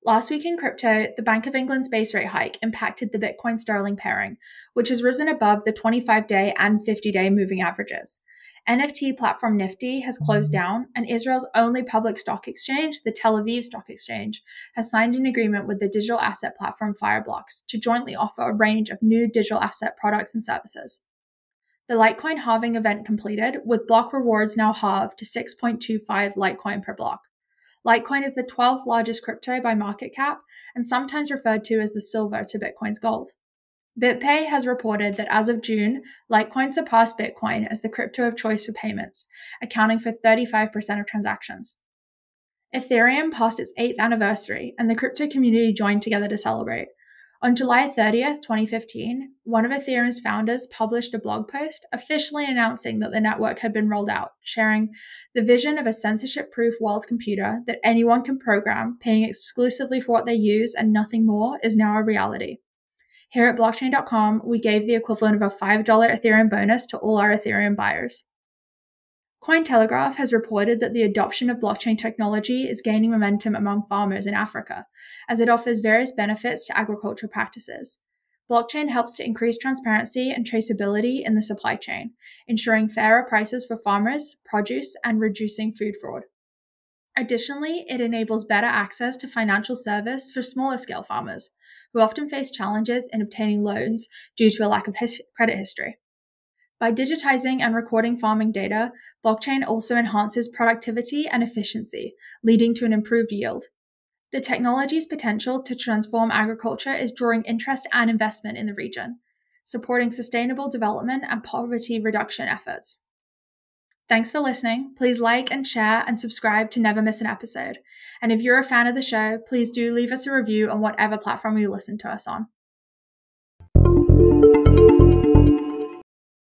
Last week in crypto, the Bank of England's base rate hike impacted the Bitcoin sterling pairing, which has risen above the 25-day and 50-day moving averages. NFT platform Nifty has closed down, and Israel's only public stock exchange, the Tel Aviv Stock Exchange, has signed an agreement with the digital asset platform Fireblocks to jointly offer a range of new digital asset products and services. The Litecoin halving event completed, with block rewards now halved to 6.25 Litecoin per block. Litecoin is the 12th largest crypto by market cap and sometimes referred to as the silver to Bitcoin's gold. BitPay has reported that as of June, Litecoin surpassed Bitcoin as the crypto of choice for payments, accounting for 35% of transactions. Ethereum passed its 8th anniversary, and the crypto community joined together to celebrate. On July 30th, 2015, one of Ethereum's founders published a blog post officially announcing that the network had been rolled out, sharing the vision of a censorship-proof world computer that anyone can program, paying exclusively for what they use and nothing more, is now a reality. Here at blockchain.com, we gave the equivalent of a $5 Ethereum bonus to all our Ethereum buyers. Cointelegraph has reported that the adoption of blockchain technology is gaining momentum among farmers in Africa, as it offers various benefits to agricultural practices. Blockchain helps to increase transparency and traceability in the supply chain, ensuring fairer prices for farmers, produce, and reducing food fraud. Additionally, it enables better access to financial service for smaller scale farmers, who often face challenges in obtaining loans due to a lack of credit history. By digitizing and recording farming data, blockchain also enhances productivity and efficiency, leading to an improved yield. The technology's potential to transform agriculture is drawing interest and investment in the region, supporting sustainable development and poverty reduction efforts. Thanks for listening. Please like and share and subscribe to never miss an episode. And if you're a fan of the show, please do leave us a review on whatever platform you listen to us on.